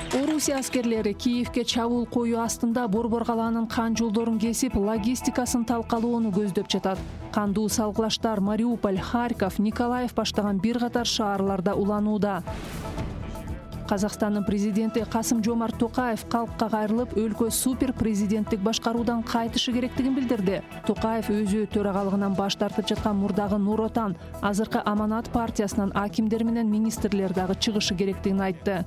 Орусия аскерлери Киевке чабуул коюу астында Борбор калаанын кан жолдорун кесип, логистикасын талкалоону көздөп жатат. Кандуу салгылаштар Мариуполь, Харьков, Николаев баштаган бир катар шаарларда уланууда. Казакстандын президенти Касым-Жомарт Токаев калкка кайрылып, өлкө супер президенттик башкаруудан кайтышы керектигин билдирди. Токаев өзү төрагалыгынан баш тартып жаткан мурдагы Нур Отан, азыркы Аманат партиясынан акимдер менен министрлер дагы чыгышы керектигин айтты.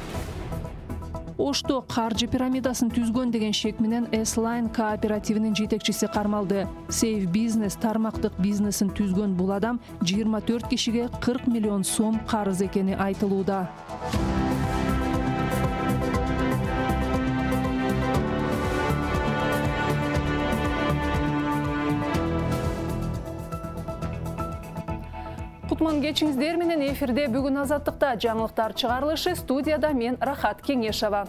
Ошто каржы пирамидасын түзгөн деген шек менен S-Line кооперативинин жетекчиси кармалды. Save Business тармактык бизнесин түзгөн бул адам 24 кишиге 40 миллион сом карыз экени айтылууда. Кутман кечиңиздер менен эфирде бүгүн Азаттыкта жаңылыктар чыгарылышы, студияда мен Рахат Кеңешова.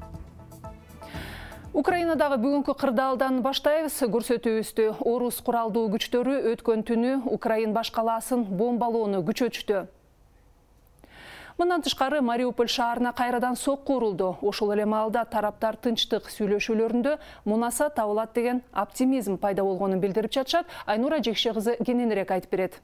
Украинадагы бүгүнкү кырдаалдан баштайбыз. Көрсөтүүбүздү орус куралдуу күчтөрү өткөн түнү Украин баш калаасын бомбалоону күчөтүштү. Мындан тышкары Мариуполь шаарына кайрадан сокку урулду. Ошол эле маалда тараптар тынчтык сүйлөшүүлөрүндө мунаса табылат деген оптимизм пайда болгонун билдирип жатышат. Айнура Жекше кызы кененирээк айтып берет.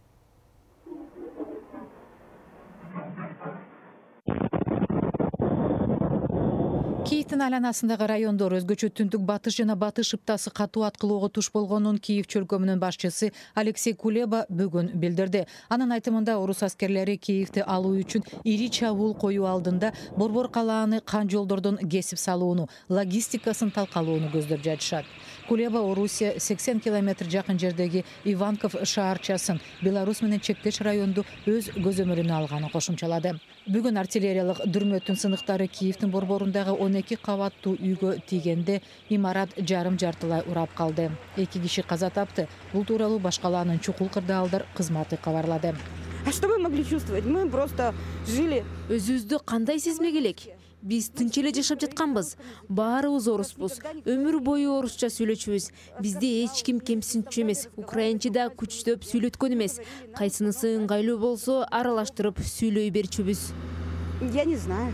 Киевтин айланасындагы райондор өзгөчө түндүк батыш жана батыш ыптасы катуу аткылоого туш болгонун Киев чөлкөмүнүн башчысы Алексей Кулеба бүгүн билдирди. Анын айтымында орус аскерлери Киевти алуу үчүн ири чабуул коюу алдында Борбор калааны кан жолдордон кесип салууну, логистикасын талкалоону көздөп жатышат. Кулеба Орусия 80 километр жакын жердеги Иванков шаарчасын Беларусь менен чектеш районду өз көзөмөлүнө алганын кошумчалады. Бүгүн артиллериялык дүрмөттүн сыныктары Киевтин борборундагы 12 кабаттуу үйгө тийгенде имарат жарым-жартылай урап калды. 2 киши каза тапты. Бул тууралуу баш калаанын чукул кырдаалдар кызматы кабарлады. А что мы могли чувствовать? Мы просто жили. Өзүбүздү кандай сезмек элек? Биз тынч эле жашап жатканбыз. Баарыбыз оруспуз. Өмүр бою орусча сүйлөчүбүз. Бизде эч ким кемсинчү эмес. Украинча да күчтөп сүйлөткөн эмес. Кайсынысы ыңгайлуу болсо аралаштырып сүйлөй берчүбүз. Я не знаю.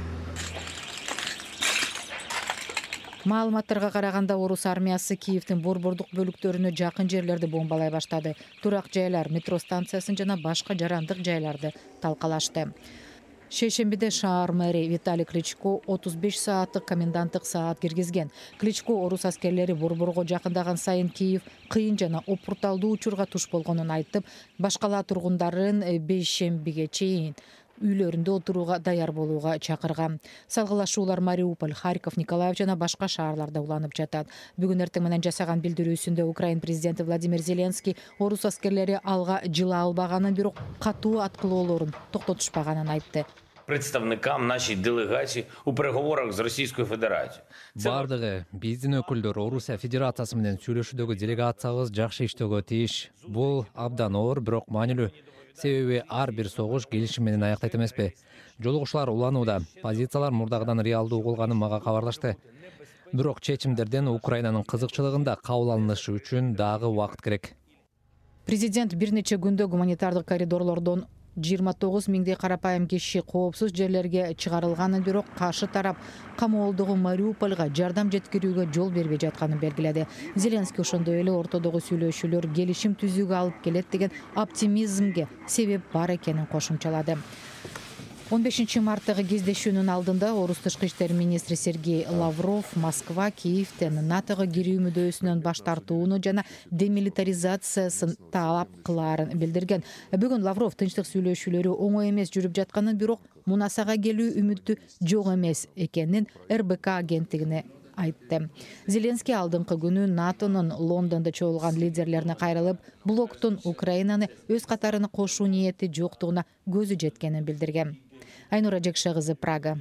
Маалыматтарга караганда орус армиясы Киевтин борбордук бөлүктөрүнө жакын жерлерди бомбалай баштады. Турак жайлар, метро станциясын жана башка жарандык жайларды талкалашты. Шейшембиде шаар мэри Виталий Кличко 35 сааттык коменданттык саат киргизген. Кличко орус аскерлери борборго жакындаган сайын Киев кыйын жана опурталдуу учурга туш болгонун айтып, баш кала тургундарын бейшембиге чейин үйлөрүндө отурууга даяр болууга чакырган. Салгылашуулар Мариуполь, Харьков, Николаев жана башка шаарларда уланып жатат. Бүгүн эртең менен жасаган билдирүүсүндө Украин президенти Владимир Зеленский орус аскерлери алга жыла албаганын, бирок катуу аткылоолорун токтотушпаганын айтты. Представникам нашей делегации у переговорах с Российской Федерацией. Бардыгы биздин өкүлдөр Орусия Федерациясы менен сүйлөшүүдөгү делегациябыз жакшы иштөөгө тийиш. Бул абдан оор, бирок маанилүү. Себеби ар бир согуш келишим менен аяктайт эмеспи. Жолугушуулар уланууда, позициялар мурдагыдан реалдуу болгонун мага кабарлашты. Бирок чечимдерден Украинанын кызыкчылыгында кабыл алынышы үчүн дагы убакыт керек. Президент бир нече күндө гуманитардык коридорлордон 29 миңдей карапайым киши коопсуз жерлерге чыгарылганын, бирок каршы тарап камоолдогу Мариупольга жардам жеткирүүгө жол бербей жатканын белгиледи. Зеленский ошондой эле ортодогу сүйлөшүүлөр келишим түзүүгө алып келет деген оптимизмге себеп бар экенин кошумчалады. 15 марттагы кездешүүнүн алдында орус тышкы иштер министри Сергей Лавров Москва Киевтен НАТОго кирүү мүдөөсүнөн баш тартууну жана демилитаризациясын талап кылаарын билдирген. Бүгүн Лавров тынчтык сүйлөшүүлөрү оңой эмес жүрүп жатканын, бирок мунасага келүү үмүтү жок эмес экенин РБК агенттигине айтты. Зеленский алдыңкы күнү НАТОнун Лондондо чогулган лидерлерине кайрылып, блоктун Украинаны өз катарына кошуу ниети жоктугуна көзү жеткенин билдирген. Айнура Жекше кызы, Прага.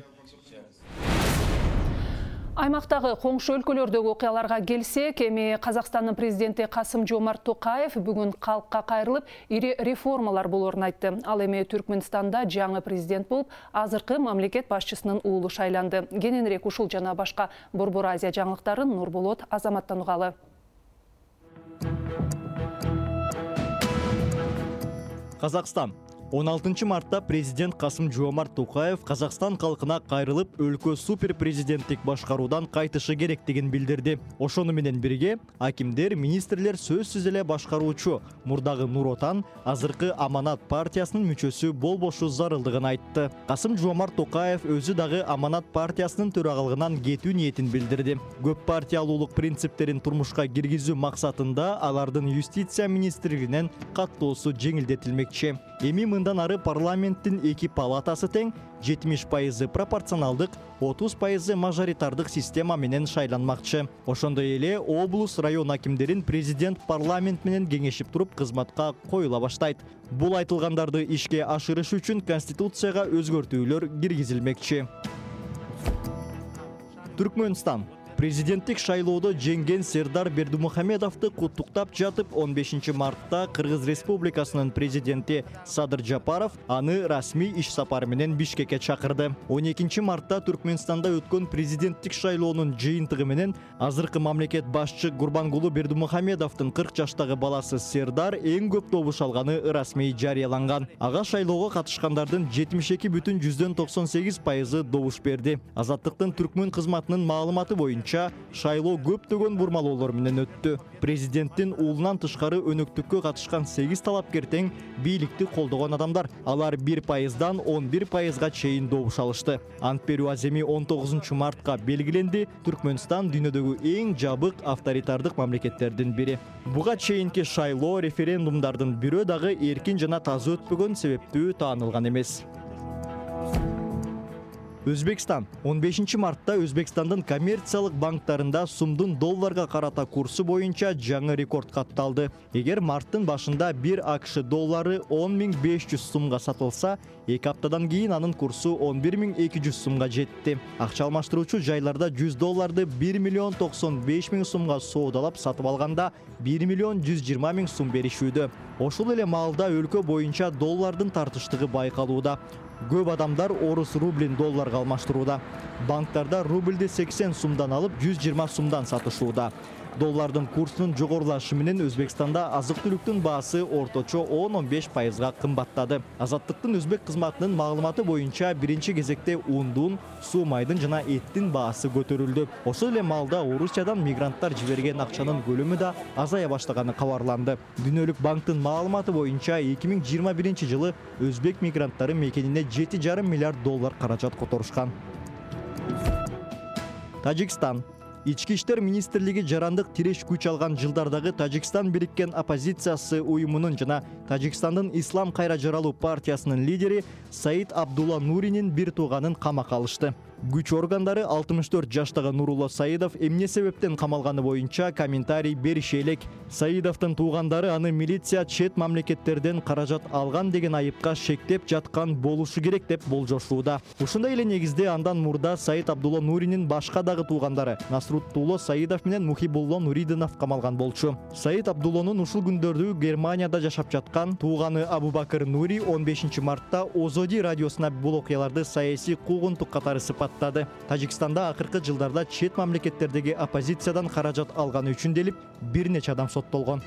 Аймактагы коңшу өлкөлөрдөгү окуяларга келсек, эми Казакстандын президенти Касым-Жомарт Токаев бүгүн калкка кайрылып, ири реформалар болоорун айтты. Ал эми Түркмөнстанда жаңы президент болуп, азыркы мамлекет башчысынын уулу шайланды. Кененирээк ушул жана башка Борбор Азия жаңылыктарын Нурболот Азаматтан угалы. Казакстан 16 мартта президент Касым-Жомарт Токаев Қазақстан халқына кайрылып, өлкө супер президенттик башкаруудан кайтышы керектигин билдирди. Ошону менен бирге акимдер, министрлер сөзсүз эле башкаруучу мурдагы Нур Отан, азыркы Аманат партиясынын мүчөсү болбошу зарылдыгын айтты. Касым-Жомарт Токаев өзү дагы Аманат партиясынын төрагылыгынан кетүү ниетин билдирди. Көп партиялуулук принциптерин турмушка киргизүү максатында алардын юстиция министрлигинен каттоосу жеңилдетилмекчи. Эми мындан ары парламенттин 2 палатасы тең 70% пропорционалдык, 30% мажоритардык система менен шайланмакчы. Ошондой эле облус район акимдерин президент парламент менен кеңешип туруп кызматка коюла баштайт. Бул айтылгандарды ишке ашырыш үчүн конституцияга өзгөртүүлөр киргизилмекчи. Түркмөнстан президенттик шайлоодо жеңген Сердар Бердимухамедовду куттуктап жатып 15 мартта Кыргыз Республикасынын президенти Садыр Жапаров аны расмий иш сапары менен Бишкекке чакырды. 12 мартта Түркмөнстанда өткөн президенттик шайлоонун жыйынтыгы менен азыркы мамлекет башчы Гурбангулу Бердимухамедовдун 40 жаштагы баласы Сердар эң көп добуш алганы расмий жарыяланган. Ага шайлоого катышкандардын 72,98% добуш берди. Азаттыктын түркмөн кызматынын маалыматы боюнча шайлоо көптөгөн бурмалоолор менен өттү. Президенттин уулунан тышкары өнөктүккө катышкан 8 талапкер тең бийликти колдогон адамдар. Алар 1%дан 11%га чейин добуш алышты. Ант берүү аземи 19 мартка белгиленди. Түркмөнстан дүйнөдөгү эң жабык авторитардык мамлекеттердин бири. Буга чейинки шайлоо референдумдардын бирөө дагы эркин жана таза өтпөгөн себептүү таанылган эмес. Өзбекстан 15 мартта Өзбекстандын коммерциялык банктарында сумдун долларга карата курсу боюнча жаңы рекорд катталды. Эгер марттын башында 1 АКШ доллары 10.500 сумга сатылса, 2 аптадан кийин анын курсу 11.200 сумга жетти. Акча алмаштыруучу жайларда 100 долларды 1.095.000 сумга соодалап сатып алганда 1.120.000 сум беришүүдө. Ошол эле маалда өлкө боюнча доллардын тартыштыгы байкалууда. Көп адамдар орус рублин долларга алмаштырууда. Банктарда рубльди 80 сумдан алып 120 сумдан сатышууда. Доллардын курсунун жогорулашы менен Өзбекстанда азык-түлүктүн баасы орточо 10-15%га кымбаттады. Азаттыктын өзбек кызматынын маалыматы боюнча биринчи кезекте ундун, суу майдын жана эттин баасы көтөрүлдү. Ошол эле маалда Орусиядан мигранттар жиберген акчанын көлөмү да азая баштаганы кабарланды. Дүйнөлүк банктын маалыматы боюнча 2021 жылы өзбек мигранттары мекенине 7,5 миллиард доллар каражат которушкан. Тажикстан Ички иштер министрлиги жарандык тиреш күч алган жылдардагы Тажикстан бириккен оппозициясы уюмунун жана Тажикстандын Ислам кайра жаралуу партиясынын лидери Саид Абдулла Нуринин бир тууганын камакка алышты. Күч органдары 64 жаштагы Нурулла Саидов эмне себептен камалганы боюнча комментарий бериши элек. Саидовдун туугандары аны милиция чет мамлекеттерден каражат алган деген айыпка шектеп жаткан болушу керек деп болжошууда. Ушундай эле негизде андан мурда Саид Абдулла Нуринин башка дагы туугандары Насруттуулло Саидов менен Мухибулло Нуридинов камалган болчу. Саид Абдуллонун ушул күндөрдү Германияда жашап жаткан тууганы Абубакыр Нури 15 мартта Озоди радиосуна бул окуяларды саясий куугунтук катары сыпаттады. Тажикстанда акыркы жылдарда чет мамлекеттердеги оппозициядан каражат алганы үчүн делип бир нече адам соттолгон.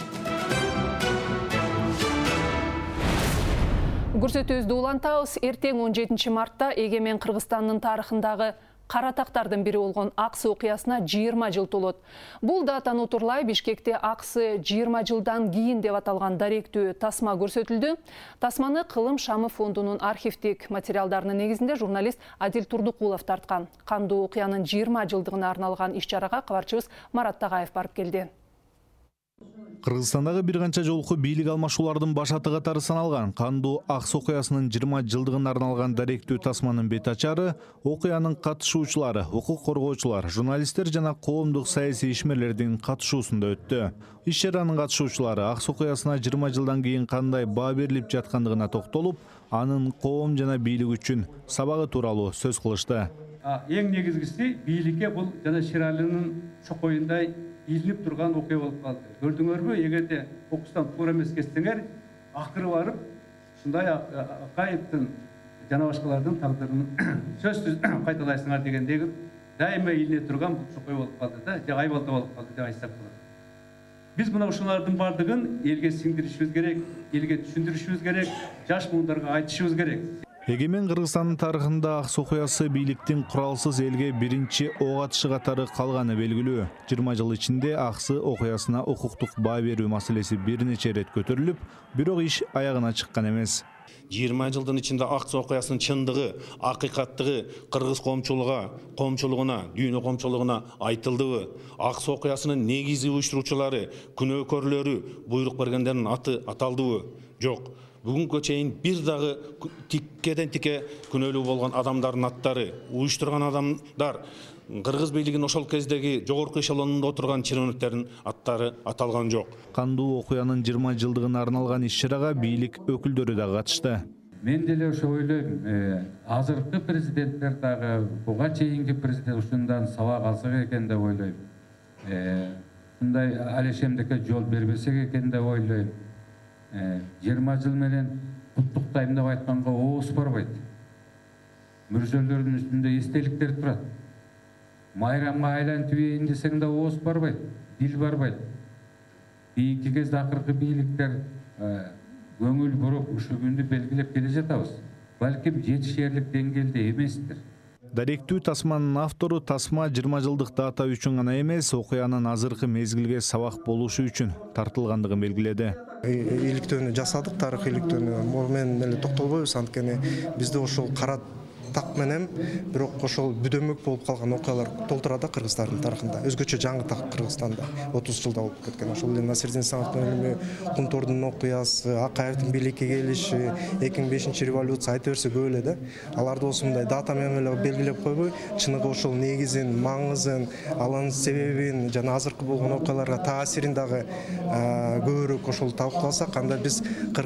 Көрсөтүүбүздү улантабыз. Эртең 17 мартта эгемен Кыргызстандын тарыхындагы Кара тактардын бири болгон Аксы окуясына 20 жыл толот. Бул датаны утурлай Бишкекте Аксы 20 жылдан кийин деп аталган даректүү тасма көрсөтүлдү. Тасманы Кылым Шамы фондунун архивдик материалдарынын негизинде журналист Адил Турдукулов тарткан. Кандуу окуянын 20 жылдыгына арналган иш-чарага кабарчыбыз Марат Тагаев барып келди. Кыргызстандагы бир канча жолку бийлик алмашуулардын башаты катары саналган кандуу Аксы окуясынын 20 жылдыгына арналган даректүү тасманын бет ачары окуянын катышуучулары, укук коргоочулар, журналисттер жана коомдук саясий ишмерлердин катышуусунда өттү. Иш-чаранын катышуучулары Аксы окуясына 20 жылдан кийин кандай баа берилип жаткандыгына токтолуп, анын коом жана бийлик үчүн сабагы тууралуу сөз кылышты. Эң негизгиси бийликке бул жана Ширалинин чокоюндай илинип турган окуя болуп калды. Көрдүңөрбү, эгерде окустан туура эмес кетсеңер, акыры барып, ушундай Акаевдин жана башкалардын тагдырын сөзсүз кайталайсыңар дегендеги дайыма илине турган бул чокой болуп калды да, же айбалта болуп калды деп айтсак болот. Біз мына ушулардын бардығын елге сиңдиришибиз керек, елге түшүндүрүшүбүз керек, жаш буундарга айтышыбыз керек. Эгемен Кыргызстандын тарыхында Аксы окуясы бийликтин куралсыз элге биринчи ок атышы катары калганы белгилүү. 20 жыл ичинде Аксы окуясына укуктук баа берүү маселеси бир нече рет көтөрүлүп, бирок иш аягына чыккан эмес. 20 жылдын ичинде Аксы окуясынын чындыгы, акыйкаттыгы кыргыз коомчулугуна, дүйнө коомчулугуна айтылдыбы? Аксы окуясынын негизи уюштуруучулары, күнөөкөрлөрү, буйрук бергендердин аты аталдыбы? Жок. Бүгүнкү чейин бир дагы тиккеден тике күнөөлүү болгон адамдардын аттары, уюштурган адамдар, кыргыз бийлигинин ошол кездеги жогорку эшелонунда отурган чиновниктердин аттары аталган жок. Кандуу окуянын 20 жылдыгына арналган иш-чарага бийлик өкүлдөрү да катышты. Мен деле ошо ойлойм, азыркы президенттер дагы буга чейинки президент ушундан сабак алсак экен деп ойлойм. Мындай алешемдикке жол бербесек экен деп ойлойм. 20 жыл менен куттуктайм деп айтканга ооз барбайт. Мүрзөлөрдүн үстүндө эстеликтер турат. Майрамга айлантып ийин десең да ооз барбайт, дил барбайт. Кийинки кезде акыркы бийликтер көңүл буруп ушу күндү белгилеп келе жатабыз. Балким жетишерлик деңгээлде эместир. Даректүү тасманын автору тасма 20 жылдык дата үчүн гана эмес, окуянын азыркы мезгилге сабак болушу үчүн тартылгандыгын белгиледи. Иликтөөнү жасадык, тарых иликтөөнү. Мен эле токтолбойбуз, анткени бизде ошол кара так менен бирок ошол бүдөмөк болуп калган окуялар толтурат Кыргыздардын тарыхында. Өзгөчө жаңы так Кыргызстанда 30 жылда болуп кеткен. Ошол эле Насирдин Саңовдун өлүмү, Кунтордун окуясы, Акаевдин бийликке келиши, 2005-революция айта берсе көп эле да. Аларды осундай дата менен эле белгилеп койбой, чыныгы ошол негизин, маңызын, алардын себебин жана азыркы болгон окуяларга таасирин дагы көбүрөөк ошол талкууласак, анда биз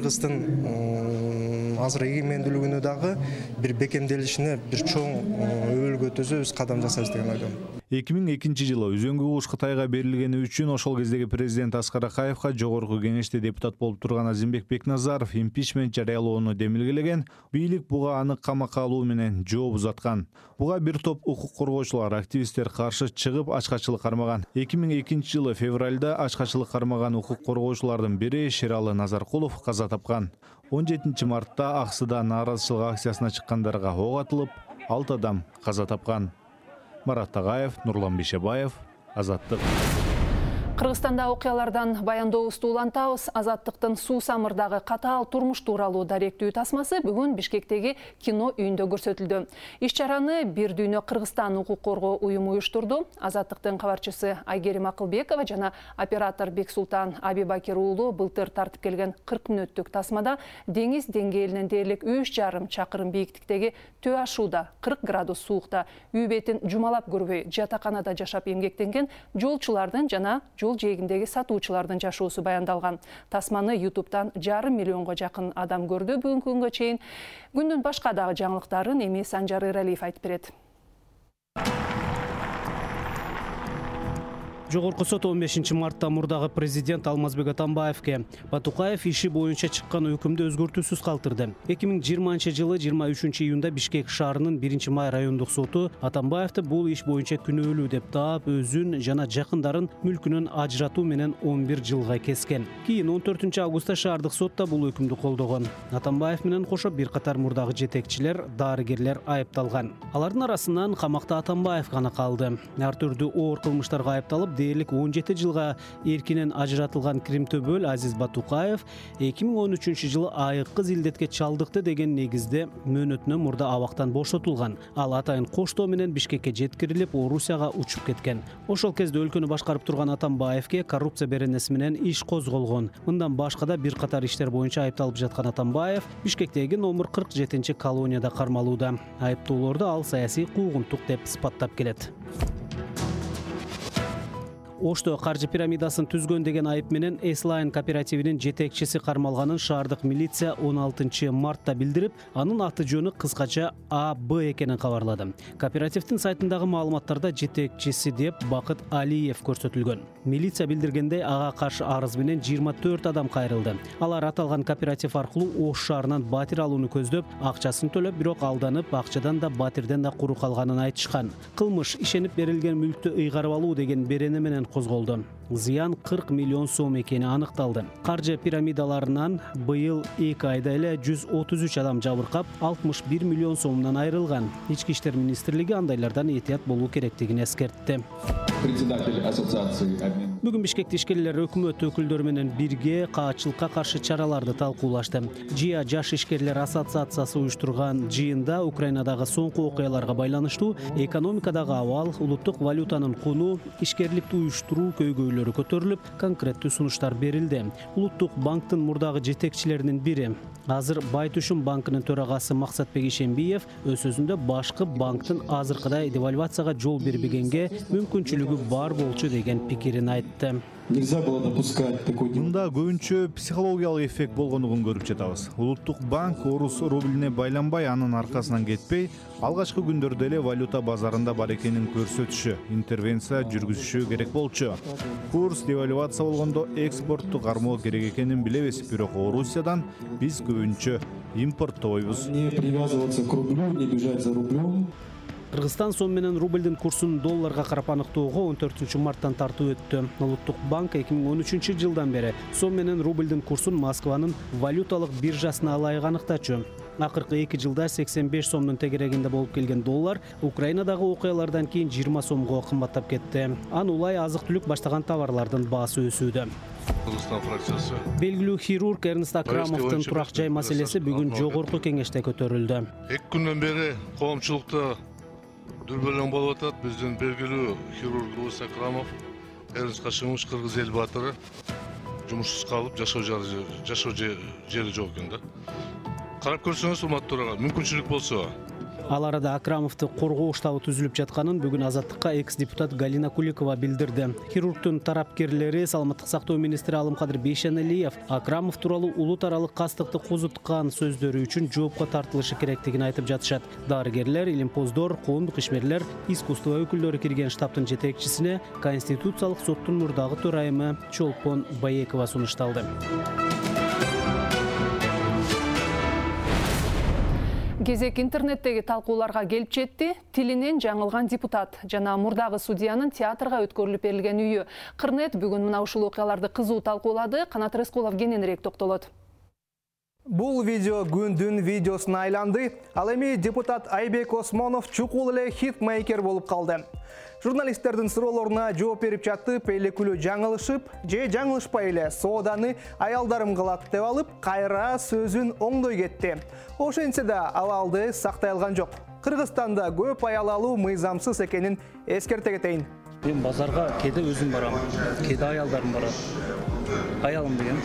Кыргыздын азыр эгемендүүлүгүнө дагы бир бекемделишине бир чоң өбөлгө төзөбүз, кадам жасайбыз деген ойдомун. 2002 жылы Үзөңгү Уш Кытайга берилгени үчүн ошол кездеги президент Аскар Акаевка жогорку кеңеште депутат болуп турган Азимбек Бекназаров импичмент жарыялоону демилгелеген, бийлик буга аны камакка алуу менен жооп узаткан. Буга бир топ укук коргоочулар, активисттер каршы чыгып ачкачылык кармаган. 2002 жылы февралда ачкачылык кармаган укук коргоочулардын бири Шералы Назаркулов каза тапкан. 17 мартта Аксыда нааразычылык акциясына чыккандарга ок атылып, 6 адам каза тапкан. Марат Тагаев, Нурлан Бишебаев, Азаттык. Кыргызстанда окуялардан баяндообузду улантабыз. Азаттыктын суу самырдагы катаал турмуш тууралуу даректүү тасмасы бүгүн Бишкектеги кино үйүндө көрсөтүлдү. Иш-чараны Бир дүйнө Кыргызстан укук коргоо уюму уюштурду. Азаттыктын кабарчысы Айгерим Акылбекова жана оператор Бексултан Абибакир уулу былтыр тартып келген 40 мүнөттүк тасмада деңиз деңгээлинен дээрлик 3,5 чакырым бийиктиктеги төө ашууда 40 градус суукта үй бетин жумалап көрбөй жатаканада жашап эмгектенген жолчулардын жана жол жээгиндеги сатуучулардын жашоосу баяндалган. Тасманы YouTube'дан 1,5 миллионго жакын адам көрдү бүгүнкү күнгө чейин. Күндүн башка дагы жаңылыктарын эми Санжар Иралиев айтып берет. Жогорку сот 15 мартта мурдагы президент Алмазбек Атамбаевке Батукаев иши боюнча чыккан өкүмдү өзгөртүүсүз калтырды. 2020 жылы 23 июнда Бишкек шаарынын 1-май райондук соту Атамбаевди бул иш боюнча күнөөлүү деп таап, өзүн жана жакындарын мүлкүнөн ажыратуу менен 11 жылга кескен. Кийин 14 августта шаардык сотта бул өкүмдү колдогон. Атамбаев менен кошо бир катар мурдагы жетекчилер, дарыгерлер айыпталган. Алардын арасынан камакта Атамбаев гана калды. Ар түрдүү оор кылмыштарга айыпталып, дээрлик 17 жылга эркинен ажыратылган Кримтөбөл Азиз Батукаев 2013 жылы айыккы зилдетке чалдыкты деген негизде мөөнөтүнөн мурда абактан бошотулган. Ал атайын коштоо менен Бишкекке жеткирилип, Орусияга учуп кеткен. Ошол кезде өлкөнү башкарып турган Атамбаевке коррупция беренеси менен иш козголгон. Мындан башка да бир катар иштер боюнча айыпталып жаткан Атамбаев Бишкектеги номер 47 колонияда кармалууда. Айыптоолорду ал саясий куугунтук деп сыпаттап келет. Ошто каржы пирамидасын түзгөн деген айып менен S-Line кооперативинин жетекчиси кармалганын шаардык милиция 16 мартта билдирип, анын аты жөнү кыскача АБ экенин кабарлады. Кооперативдин сайтындагы маалыматтарда жетекчиси деп Бакыт Алиев көрсөтүлгөн. Милиция билдиргендей, ага каршы арыз менен 24 адам кайрылды. Алар аталган кооператив аркылуу Ош шаарынан батир алууну көздөп, акчасын төлөп, бирок алданып, акчадан да батирден да куру калганын айтышкан. Кылмыш ишенип берилген мүлктү ыйгарып алуу деген берене менен козголду. зыян 40 миллион сом экени аныкталды. Каржы пирамидаларынан быйыл 2 айда эле 133 адам жабыркап, 61 миллион сомдон айрылган. Ички иштер министрлиги андайлардан этият болуу керектигин эскертти. Бүгүн Бишкекте ишкерлер өкмөт өкүлдөрү менен бирге каачылыкка каршы чараларды талкуулашты. ЖИА Жаш ишкерлер ассоциациясы уюштурган жыйында Украинадагы соңку окуяларга байланыштуу экономикадагы абал, улуттук валютанын куну, ишкерликти уюштуруу көйгөйлөрү көтөрүлүп, конкреттүү сунуштар берилди. Улуттук банктын мурдагы жетекчилеринин бири, азыр Байтушум банкынын төрагасы Максатбек Ишембиев өз сөзүндө башкы банктын азыркыдай девальвацияга жол бербегенге мүмкүнчүлүгү бар болчу деген пикирин айтты. Мында көбүнчө психологиялык эффект болгондугун көрүп жатабыз. Улуттук банк орус рублине байланбай, анын аркасынан кетпей, алгачкы күндөрдө эле валюта базарында бар экенин көрсөтүшү, интервенция жүргүзүшү керек болчу. Курс девальвация болгондо экспортту кармоо керек экенин билебиз, бирок Орусиядан биз көбүнчө импорттобойбуз. Кыргызстан сом менен рубльдин курсун долларга карап аныктоого 14 марттан тартуу өттү. Улуттук банк 2013 жылдан бери сом менен рубльдин курсун Москванын валюталык биржасына ылайык аныктачу. Акыркы 2 жылда 85 сомдун тегерегинде болуп келген доллар Украинадагы окуялардан кийин 20 сомго кымбаттап кетти. Аны улай азык-түлүк баштаган товарлардын баасы өсүүдө. Кыргызстан фракциясы Белгилүү хирург Эрнст Акрамовдун турак жай маселеси бүгүн жогорку кеңеште көтөрүлдү. 2 күндөн бери коомчулукта дүрбөлөң болуп атат. Биздин белгилүү хирург Акрамов, Эрнст Кашимович кыргыз эл баатыры жумушсуз калып, жашоо жери жок экен да. Карап көрсөңүз, урматтуу төрага, мүмкүнчүлүк болсо. Ал арада Акрамовду коргоо штабы түзүлүп жатканын бүгүн Азаттыкка экс-депутат Галина Куликова билдирди. Хирургтун тарапкерлери Саламаттык сактоо министри Алымкадыр Бейшеналиев Акрамов тууралуу улут аралык кастыкты козуткан сөздөрү үчүн жоопко тартылышы керектигин айтып жатышат. Дарыгерлер, илимпоздор, коомдук ишмерлер, искусство өкүлдөрү кирген штабтын жетекчисине Конституциялык соттун мурдагы төрайымы Чолпон Баекова сунушталды. Кезек интернеттеги талкууларга келип жетти. Тилинен жаңылган депутат жана мурдагы судьянын театрга өткөрүлүп берилген үйү. Кырнет бүгүн мына ушул окуяларды кызуу талкуулады. Канат Рыскулов кененирээк токтолот. Бул видео күндүн видеосуна айланды. Ал эми депутат Айбек Осмонов чукул эле хитмейкер болуп калды. Журналисттердин суроолоруна жооп берип жатып, элекүлүү жаңылышып, же жаңылышпай эле сооданы аялдарым кылат деп алып, кайра сөзүн оңдой кетти. Ошентсе да абалды сактай алган жок. Кыргызстанда көп аял алуу мыйзамсыз экенин эскерте кетейин. Мен базарга кээде өзүм барам, кээде аялдарым барат. Аялым деген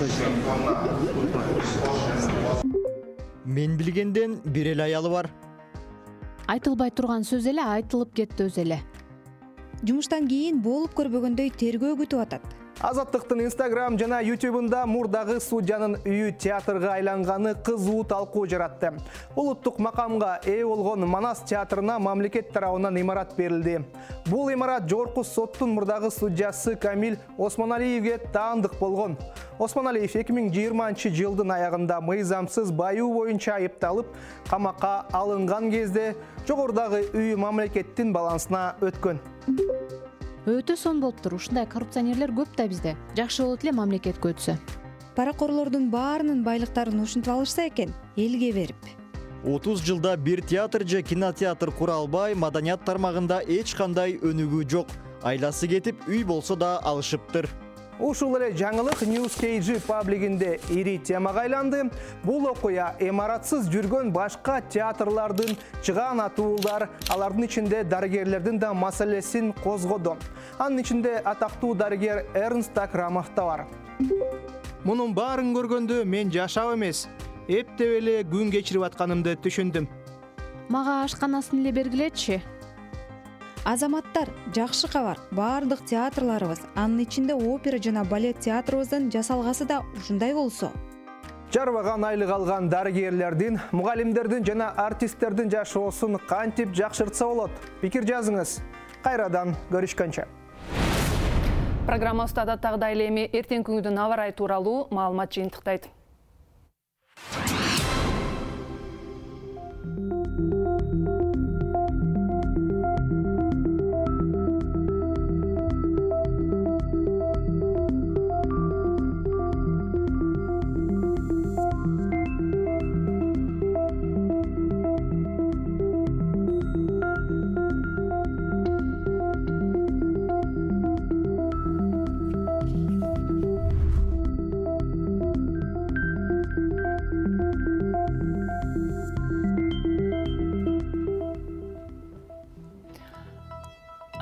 Мен билгенден бир эле аялы бар. Айтылбай турган сөз эле айтылып кетти өзү эле. Жумуштан кийин болуп көрбөгөндөй тергөө күтүп атат. Азаттыктын Instagram жана YouTube'унда мурдагы судьянын үйү театрга айланганы кызуу талкуу жаратты. Улуттук макамга ээ болгон Манас театрына мамлекет тарабынан имарат берилди. Бул имарат жогорку соттун мурдагы судьясы Камил Осмоналиевге таандык болгон. Осмоналиев 2020 жылдын аягында мыйзамсыз баюу боюнча айыпталып, камакка алынган кезде жогордагы үй мамлекеттин балансына өткөн. Өтө сон болуптур. Ушундай коррупционерлер көп да бизде. Жакшы болот эле мамлекетке өтсө. Паракорлордун баарынын байлыктарын ушинтип алышса экен, элге берип. 30 жылда бир театр же кинотеатр кура албай, маданият тармагында эч кандай өнүгүү жок. Айласы кетип, үй болсо да алышыптыр. Ушул эле жаңылык News KG паблигинде ири темага айланды. Бул окуя имаратсыз жүргөн башка театрлардын чыган атуулар, алардын ичинде дарыгерлердин да маселесин козгоду. Анын ичинде атактуу дарыгер Эрнст Акрамов да бар. Мунун баарын көргөндө мен жашап эмес, эптеп эле күн кечирип атканымды түшүндүм. Мага ашканасын эле бергилечи. Азаматтар, жакшы кабар. Бардык театрларыбыз, анын ичинде опера жана балет театрыбыздын жасалгасы да ушундай болсо. Жарбаган айлык алган дарыгерлердин, мугалимдердин жана артисттердин жашоосун кантип жакшыртса болот? Пикир жазыңыз. Кайрадан көрүшкөнчө. Программабызда адаттагыдай эле эми эртеңки күндүн аба ырайы тууралуу маалымат жыйынтыктайт.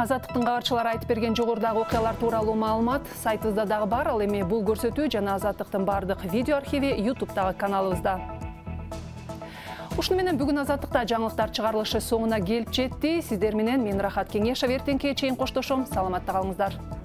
Азаттыктын кабарчылары айтып берген жогорудагы окуялар тууралуу маалымат сайтыбызда дагы бар. Ал эми бул көрсөтүү жана Азаттыктын бардык видео архиви YouTube'дагы каналыбызда. Ушуну менен бүгүн Азаттыкта жаңылыктар чыгарылышы соңуна келип жетти. Сиздер менен мен Рахат Кеңешов, эртеңки чейин коштошом. Саламатта калыңыздар.